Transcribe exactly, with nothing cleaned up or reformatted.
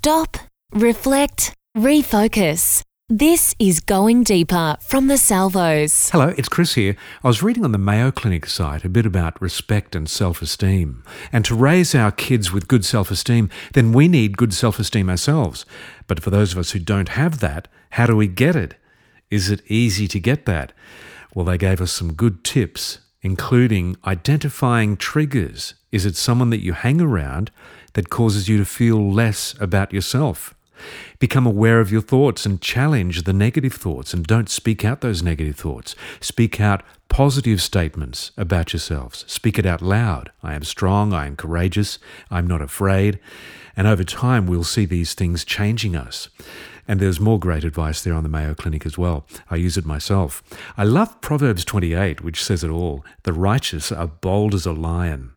Stop, reflect, refocus. This is Going Deeper from the Salvos. Hello, it's Chris here. I was reading on the Mayo Clinic site a bit about respect and self-esteem. And to raise our kids with good self-esteem, then we need good self-esteem ourselves. But for those of us who don't have that, how do we get it? Is it easy to get that? Well, they gave us some good tips, including identifying triggers. Is it someone that you hang around that causes you to feel less about yourself? Become aware of your thoughts and challenge the negative thoughts, and don't speak out those negative thoughts. Speak out positive statements about yourselves. Speak it out loud. I am strong, I am courageous, I'm not afraid. And over time, we'll see these things changing us. And there's more great advice there on the Mayo Clinic as well. I use it myself. I love Proverbs twenty-eight, which says it all. The righteous are bold as a lion.